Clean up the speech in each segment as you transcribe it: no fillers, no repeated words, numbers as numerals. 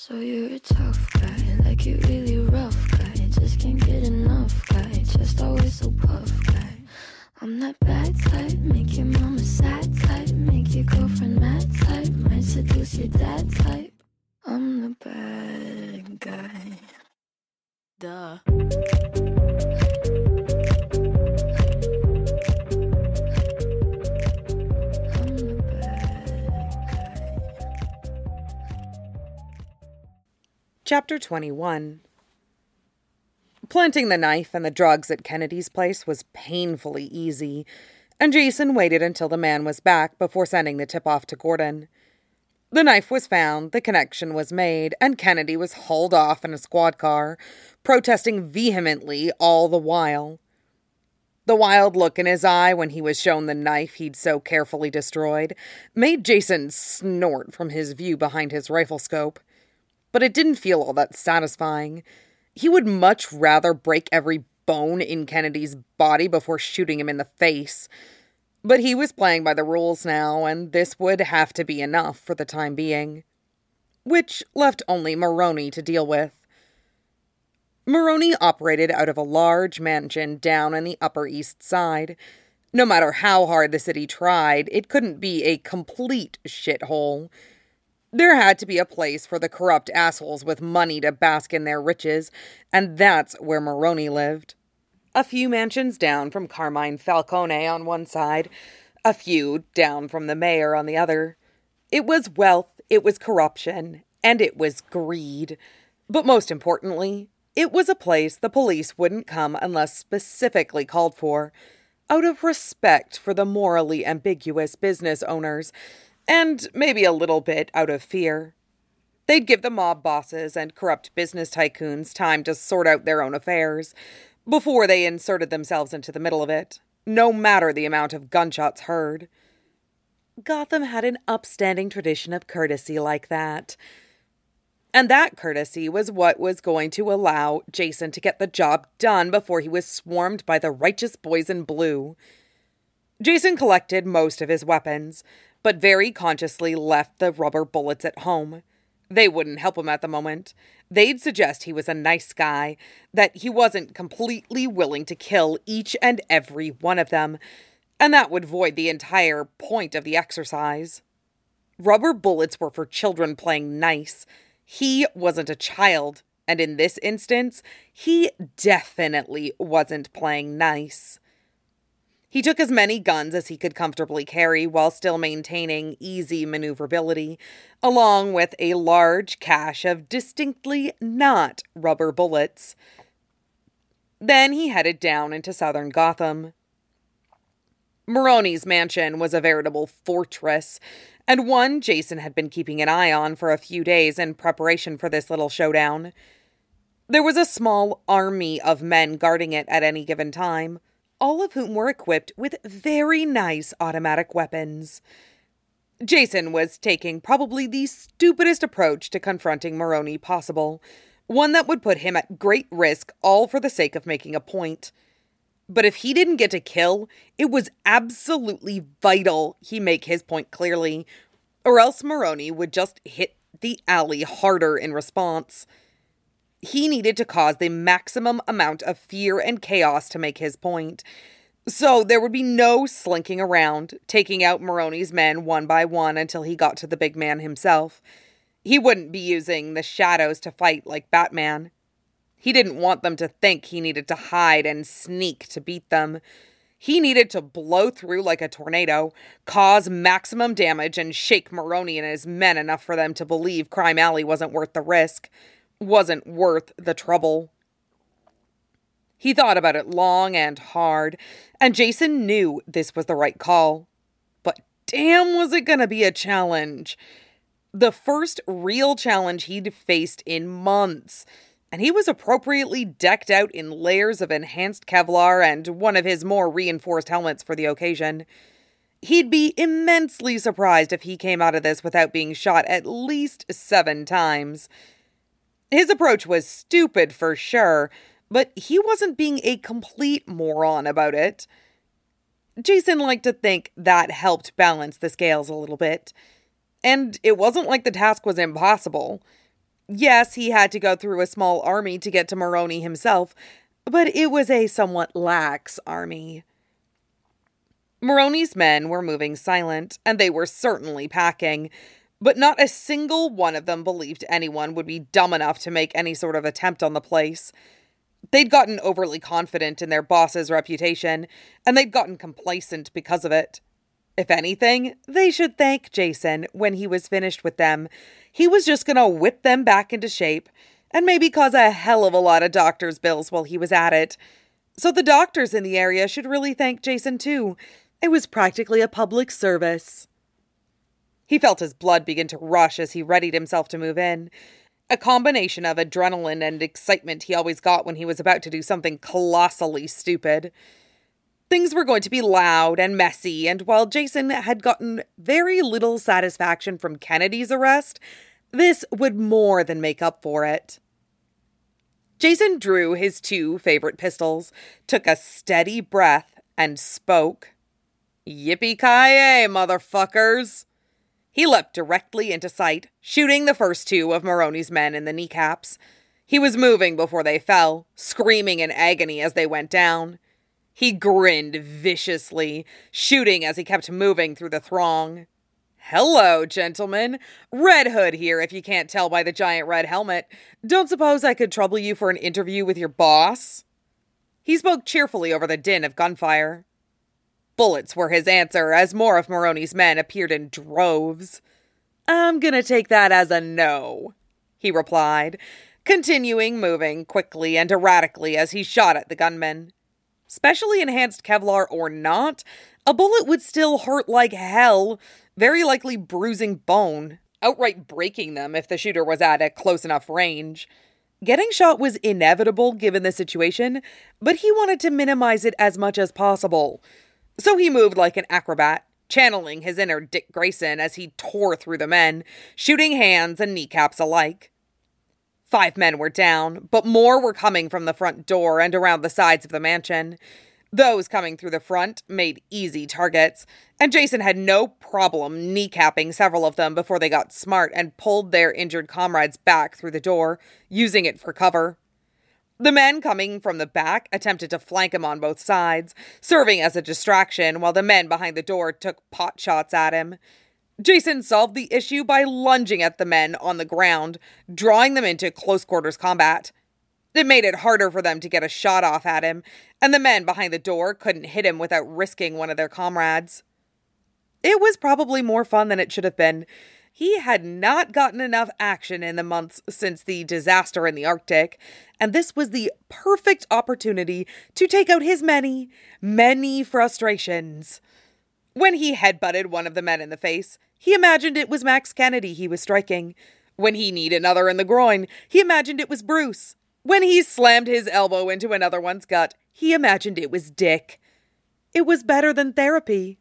So you're a tough guy, like you really rough guy. Just can't get enough guy, just always so puff guy. I'm that bad type, make your mama sad type, make your girlfriend mad type, might seduce your dad type. I'm the bad guy. Duh. I'm the bad guy. Chapter 21. Planting the knife and the drugs at Kennedy's place was painfully easy, and Jason waited until the man was back before sending the tip-off to Gordon. The knife was found, the connection was made, and Kennedy was hauled off in a squad car, protesting vehemently all the while. The wild look in his eye when he was shown the knife he'd so carefully destroyed made Jason snort from his view behind his rifle scope. But it didn't feel all that satisfying. He would much rather break every bone in Kennedy's body before shooting him in the face. But he was playing by the rules now, and this would have to be enough for the time being. Which left only Maroney to deal with. Maroney operated out of a large mansion down in the Upper East Side. No matter how hard the city tried, it couldn't be a complete shithole. There had to be a place for the corrupt assholes with money to bask in their riches, and that's where Maroney lived. A few mansions down from Carmine Falcone on one side, a few down from the mayor on the other. It was wealth, it was corruption, and it was greed. But most importantly, it was a place the police wouldn't come unless specifically called for, out of respect for the morally ambiguous business owners, and maybe a little bit out of fear. They'd give the mob bosses and corrupt business tycoons time to sort out their own affairs before they inserted themselves into the middle of it, no matter the amount of gunshots heard. Gotham had an upstanding tradition of courtesy like that. And that courtesy was what was going to allow Jason to get the job done before he was swarmed by the righteous boys in blue. Jason collected most of his weapons, but very consciously left the rubber bullets at home. They wouldn't help him at the moment. They'd suggest he was a nice guy, that he wasn't completely willing to kill each and every one of them, and that would void the entire point of the exercise. Rubber bullets were for children playing nice. He wasn't a child, and in this instance, he definitely wasn't playing nice. He took as many guns as he could comfortably carry while still maintaining easy maneuverability, along with a large cache of distinctly not rubber bullets. Then he headed down into southern Gotham. Maroney's mansion was a veritable fortress, and one Jason had been keeping an eye on for a few days in preparation for this little showdown. There was a small army of men guarding it at any given time, all of whom were equipped with very nice automatic weapons. Jason was taking probably the stupidest approach to confronting Maroney possible, one that would put him at great risk all for the sake of making a point. But if he didn't get to kill, it was absolutely vital he make his point clearly, or else Maroney would just hit the alley harder in response. He needed to cause the maximum amount of fear and chaos to make his point. So there would be no slinking around, taking out Maroney's men one by one until he got to the big man himself. He wouldn't be using the shadows to fight like Batman. He didn't want them to think he needed to hide and sneak to beat them. He needed to blow through like a tornado, cause maximum damage, and shake Maroney and his men enough for them to believe Crime Alley wasn't worth the risk. Wasn't worth the trouble. He thought about it long and hard, and Jason knew this was the right call. But damn, was it gonna be a challenge. The first real challenge he'd faced in months, and he was appropriately decked out in layers of enhanced Kevlar and one of his more reinforced helmets for the occasion. He'd be immensely surprised if he came out of this without being shot at least 7 times. His approach was stupid for sure, but he wasn't being a complete moron about it. Jason liked to think that helped balance the scales a little bit. And it wasn't like the task was impossible. Yes, he had to go through a small army to get to Maroney himself, but it was a somewhat lax army. Maroney's men were moving silent, and they were certainly packing, but not a single one of them believed anyone would be dumb enough to make any sort of attempt on the place. They'd gotten overly confident in their boss's reputation, and they'd gotten complacent because of it. If anything, they should thank Jason when he was finished with them. He was just gonna whip them back into shape, and maybe cause a hell of a lot of doctor's bills while he was at it. So the doctors in the area should really thank Jason too. It was practically a public service. He felt his blood begin to rush as he readied himself to move in. A combination of adrenaline and excitement he always got when he was about to do something colossally stupid. Things were going to be loud and messy, and while Jason had gotten very little satisfaction from Kennedy's arrest, this would more than make up for it. Jason drew his 2 favorite pistols, took a steady breath, and spoke. "Yippee-ki-yay, motherfuckers!" He leapt directly into sight, shooting the first 2 of Maroney's men in the kneecaps. He was moving before they fell, screaming in agony as they went down. He grinned viciously, shooting as he kept moving through the throng. "Hello, gentlemen. Red Hood here, if you can't tell by the giant red helmet. Don't suppose I could trouble you for an interview with your boss?" He spoke cheerfully over the din of gunfire. Bullets were his answer as more of Maroney's men appeared in droves. "I'm gonna take that as a no," he replied, continuing moving quickly and erratically as he shot at the gunmen. Specially enhanced Kevlar or not, a bullet would still hurt like hell, very likely bruising bone, outright breaking them if the shooter was at a close enough range. Getting shot was inevitable given the situation, but he wanted to minimize it as much as possible. So he moved like an acrobat, channeling his inner Dick Grayson as he tore through the men, shooting hands and kneecaps alike. 5 men were down, but more were coming from the front door and around the sides of the mansion. Those coming through the front made easy targets, and Jason had no problem kneecapping several of them before they got smart and pulled their injured comrades back through the door, using it for cover. The men coming from the back attempted to flank him on both sides, serving as a distraction while the men behind the door took pot shots at him. Jason solved the issue by lunging at the men on the ground, drawing them into close-quarters combat. It made it harder for them to get a shot off at him, and the men behind the door couldn't hit him without risking one of their comrades. It was probably more fun than it should have been. He had not gotten enough action in the months since the disaster in the Arctic, and this was the perfect opportunity to take out his many, many frustrations. When he headbutted one of the men in the face, he imagined it was Max Kennedy he was striking. When he kneed another in the groin, he imagined it was Bruce. When he slammed his elbow into another one's gut, he imagined it was Dick. It was better than therapy.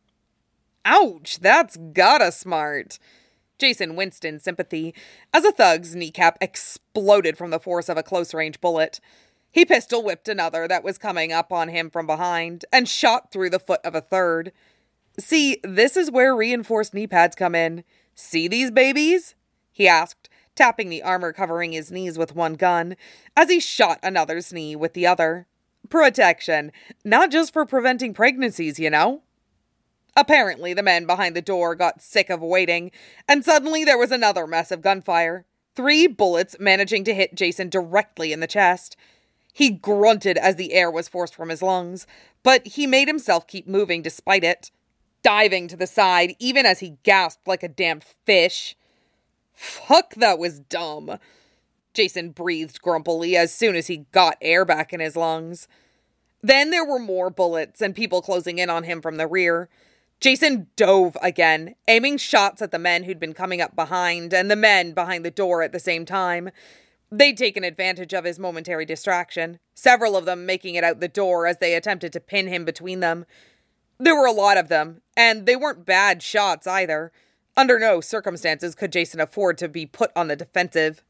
"Ouch, that's gotta smart." Jason winced in sympathy as a thug's kneecap exploded from the force of a close-range bullet. He pistol-whipped another that was coming up on him from behind and shot through the foot of a third. "See, this is where reinforced knee pads come in. See these babies?" he asked, tapping the armor covering his knees with one gun, as he shot another's knee with the other. "Protection, not just for preventing pregnancies, you know." Apparently, the men behind the door got sick of waiting, and suddenly there was another mess of gunfire. 3 bullets managing to hit Jason directly in the chest. He grunted as the air was forced from his lungs, but he made himself keep moving despite it, diving to the side even as he gasped like a damned fish. "Fuck, that was dumb," Jason breathed grumpily as soon as he got air back in his lungs. Then there were more bullets and people closing in on him from the rear. Jason dove again, aiming shots at the men who'd been coming up behind and the men behind the door at the same time. They'd taken advantage of his momentary distraction, several of them making it out the door as they attempted to pin him between them. There were a lot of them, and they weren't bad shots either. Under no circumstances could Jason afford to be put on the defensive.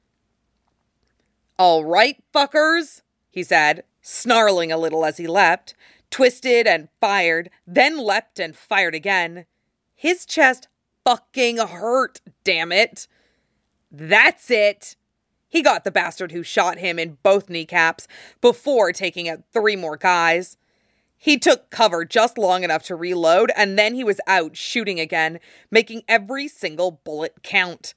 "All right, fuckers," he said, snarling a little as he leapt, twisted and fired, then leapt and fired again. His chest fucking hurt, damn it. That's it! He got the bastard who shot him in both kneecaps before taking out 3 more guys. He took cover just long enough to reload, and then he was out shooting again, making every single bullet count.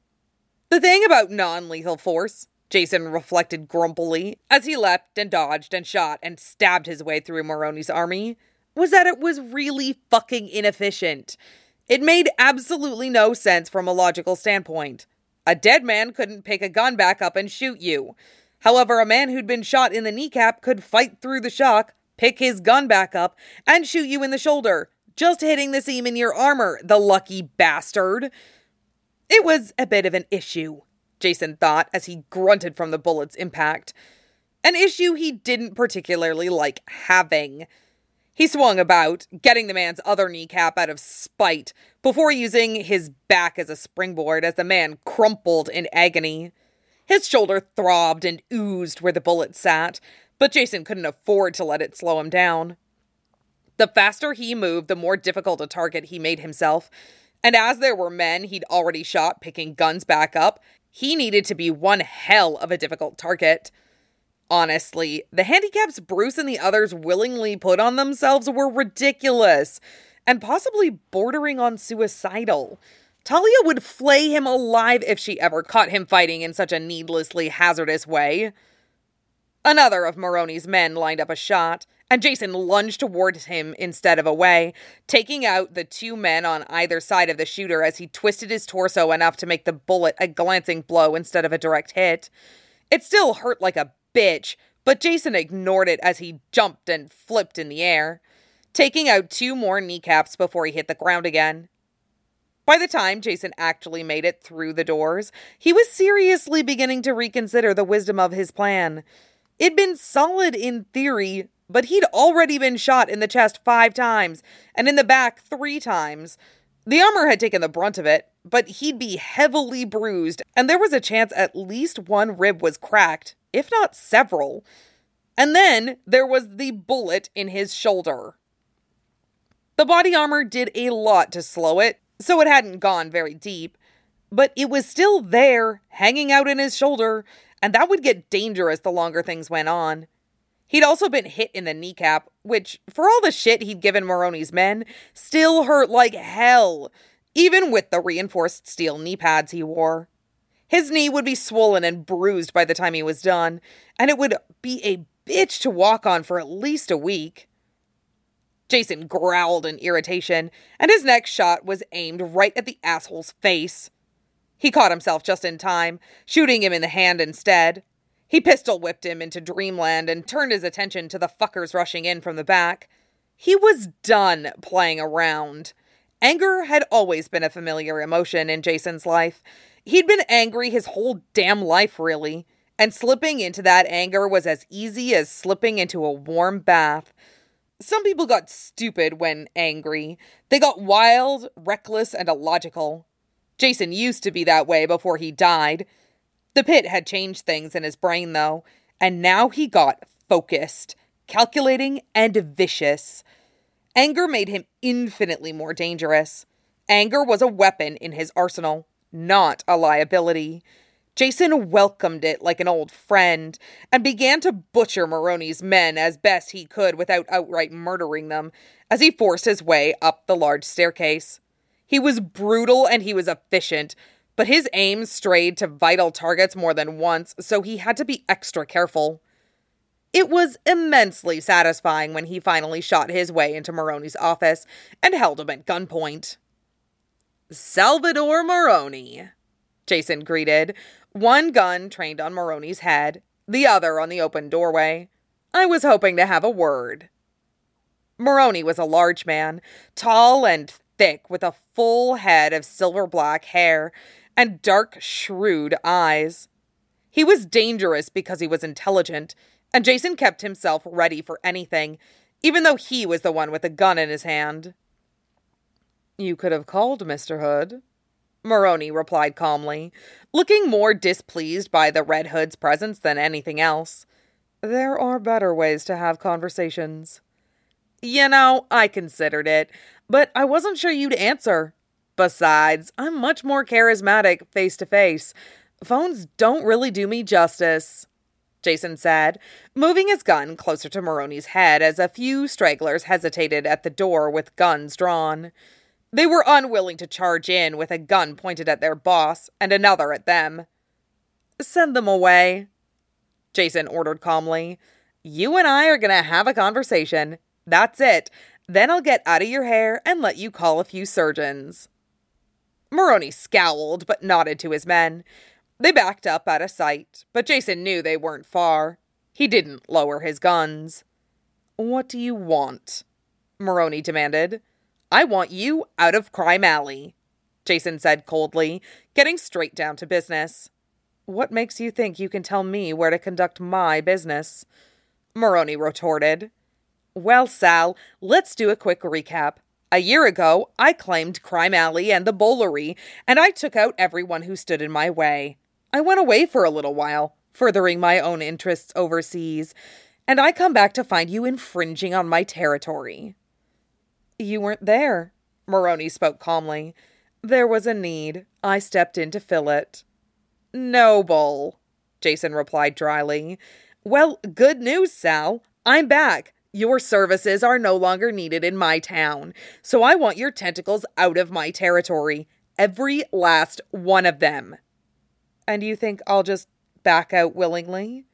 The thing about non-lethal force, Jason reflected grumpily as he leapt and dodged and shot and stabbed his way through Maroni's army, was that it was really fucking inefficient. It made absolutely no sense from a logical standpoint. A dead man couldn't pick a gun back up and shoot you. However, a man who'd been shot in the kneecap could fight through the shock, pick his gun back up, and shoot you in the shoulder, just hitting the seam in your armor, the lucky bastard. It was a bit of an issue, Jason thought as he grunted from the bullet's impact. An issue he didn't particularly like having. He swung about, getting the man's other kneecap out of spite, before using his back as a springboard as the man crumpled in agony. His shoulder throbbed and oozed where the bullet sat, but Jason couldn't afford to let it slow him down. The faster he moved, the more difficult a target he made himself, and as there were men he'd already shot picking guns back up, he needed to be one hell of a difficult target. Honestly, the handicaps Bruce and the others willingly put on themselves were ridiculous, and possibly bordering on suicidal. Talia would flay him alive if she ever caught him fighting in such a needlessly hazardous way. Another of Maroni's men lined up a shot, and Jason lunged towards him instead of away, taking out the 2 men on either side of the shooter as he twisted his torso enough to make the bullet a glancing blow instead of a direct hit. It still hurt like a bitch, but Jason ignored it as he jumped and flipped in the air, taking out 2 more kneecaps before he hit the ground again. By the time Jason actually made it through the doors, he was seriously beginning to reconsider the wisdom of his plan. It'd been solid in theory, but he'd already been shot in the chest 5 times, and in the back 3 times. The armor had taken the brunt of it, but he'd be heavily bruised, and there was a chance at least 1 rib was cracked, if not several. And then there was the bullet in his shoulder. The body armor did a lot to slow it, so it hadn't gone very deep, but it was still there, hanging out in his shoulder, and that would get dangerous the longer things went on. He'd also been hit in the kneecap, which, for all the shit he'd given Maroni's men, still hurt like hell, even with the reinforced steel knee pads he wore. His knee would be swollen and bruised by the time he was done, and it would be a bitch to walk on for at least a week. Jason growled in irritation, and his next shot was aimed right at the asshole's face. He caught himself just in time, shooting him in the hand instead. He pistol-whipped him into dreamland and turned his attention to the fuckers rushing in from the back. He was done playing around. Anger had always been a familiar emotion in Jason's life. He'd been angry his whole damn life, really, and slipping into that anger was as easy as slipping into a warm bath. Some people got stupid when angry. They got wild, reckless, and illogical. Jason used to be that way before he died. The pit had changed things in his brain, though, and now he got focused, calculating, and vicious. Anger made him infinitely more dangerous. Anger was a weapon in his arsenal, not a liability. Jason welcomed it like an old friend, and began to butcher Maroni's men as best he could without outright murdering them, as he forced his way up the large staircase. He was brutal and he was efficient, but his aim strayed to vital targets more than once, so he had to be extra careful. It was immensely satisfying when he finally shot his way into Maroni's office and held him at gunpoint. "Salvador Maroni," Jason greeted, one gun trained on Maroni's head, the other on the open doorway. "I was hoping to have a word." Maroni was a large man, tall and thick, with a full head of silver-black hair and dark, shrewd eyes. He was dangerous because he was intelligent, and Jason kept himself ready for anything, even though he was the one with the gun in his hand. "You could have called, Mr. Hood," Maroni replied calmly, looking more displeased by the Red Hood's presence than anything else. "There are better ways to have conversations." "You know, I considered it, but I wasn't sure you'd answer." Besides, I'm much more charismatic face-to-face. Phones don't really do me justice, Jason said, moving his gun closer to Maroney's head as a few stragglers hesitated at the door with guns drawn. They were unwilling to charge in with a gun pointed at their boss and another at them. "Send them away," Jason ordered calmly. "You and I are going to have a conversation. That's it. Then I'll get out of your hair and let you call a few surgeons." Maroney scowled but nodded to his men. They backed up out of sight, but Jason knew they weren't far. He didn't lower his guns. "What do you want?" Maroney demanded. "I want you out of Crime Alley," Jason said coldly, getting straight down to business. "What makes you think you can tell me where to conduct my business?" Maroney retorted. "Well, Sal, let's do a quick recap. A year ago, I claimed Crime Alley and the Bowlery, and I took out everyone who stood in my way. I went away for a little while, furthering my own interests overseas, and I come back to find you infringing on my territory." "You weren't there," Maroney spoke calmly. "There was a need. I stepped in to fill it." "Noble," Jason replied dryly. "Well, good news, Sal. I'm back. Your services are no longer needed in my town, so I want your tentacles out of my territory. Every last one of them." "And you think I'll just back out willingly?"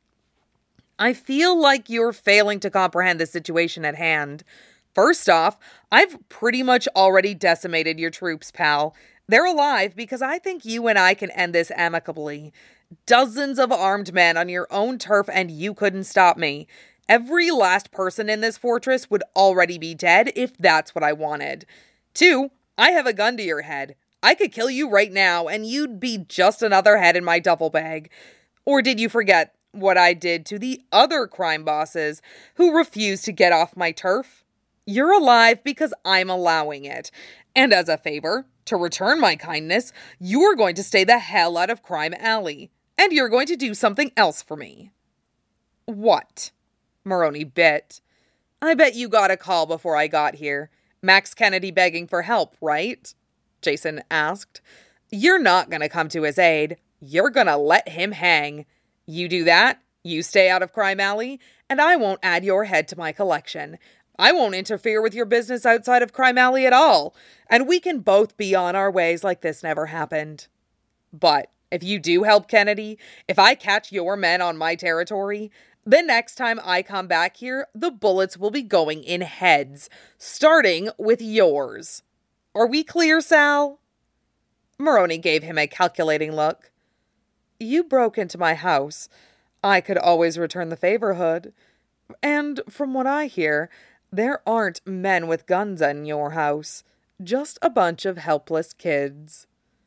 "I feel like you're failing to comprehend the situation at hand. First off, I've pretty much already decimated your troops, pal. They're alive because I think you and I can end this amicably. Dozens of armed men on your own turf and you couldn't stop me. Every last person in this fortress would already be dead if that's what I wanted. 2, I have a gun to your head. I could kill you right now and you'd be just another head in my duffel bag. Or did you forget what I did to the other crime bosses who refused to get off my turf? You're alive because I'm allowing it. And as a favor, to return my kindness, you're going to stay the hell out of Crime Alley. And you're going to do something else for me." "What?" Maroney bit. "I bet you got a call before I got here. Max Kennedy begging for help, right?" Jason asked. "You're not going to come to his aid. You're going to let him hang. You do that, you stay out of Crime Alley, and I won't add your head to my collection. I won't interfere with your business outside of Crime Alley at all, and we can both be on our ways like this never happened. But if you do help Kennedy, if I catch your men on my territory, the next time I come back here, the bullets will be going in heads, starting with yours. Are we clear, Sal?" Maroney gave him a calculating look. "You broke into my house. I could always return the favor, Hood. And from what I hear, there aren't men with guns in your house. Just a bunch of helpless kids."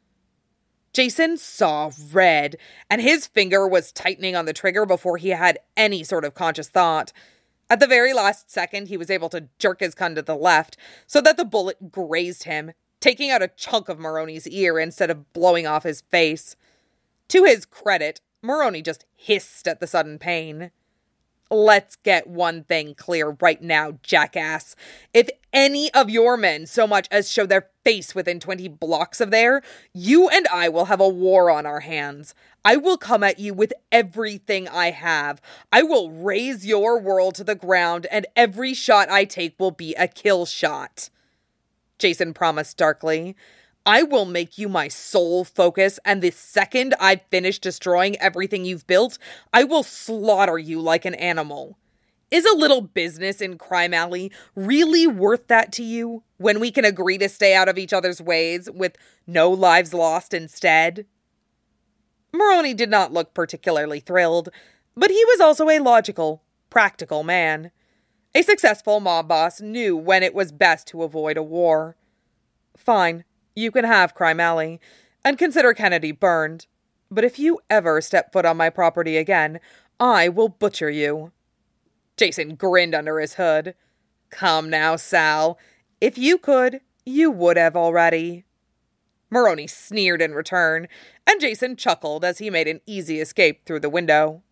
Jason saw red, and his finger was tightening on the trigger before he had any sort of conscious thought. At the very last second, he was able to jerk his gun to the left so that the bullet grazed him, taking out a chunk of Maroney's ear instead of blowing off his face. To his credit, Maroney just hissed at the sudden pain. "Let's get one thing clear right now, jackass. If any of your men so much as show their face within 20 blocks of there, you and I will have a war on our hands. I will come at you with everything I have. I will raze your world to the ground, and every shot I take will be a kill shot," Jason promised darkly. "I will make you my sole focus, and the second I've finished destroying everything you've built, I will slaughter you like an animal. Is a little business in Crime Alley really worth that to you, when we can agree to stay out of each other's ways with no lives lost instead?" Maroney did not look particularly thrilled, but he was also a logical, practical man. A successful mob boss knew when it was best to avoid a war. "Fine. You can have Crime Alley, and consider Kennedy burned. But if you ever step foot on my property again, I will butcher you." Jason grinned under his hood. "Come now, Sal. If you could, you would have already." Maroney sneered in return, and Jason chuckled as he made an easy escape through the window.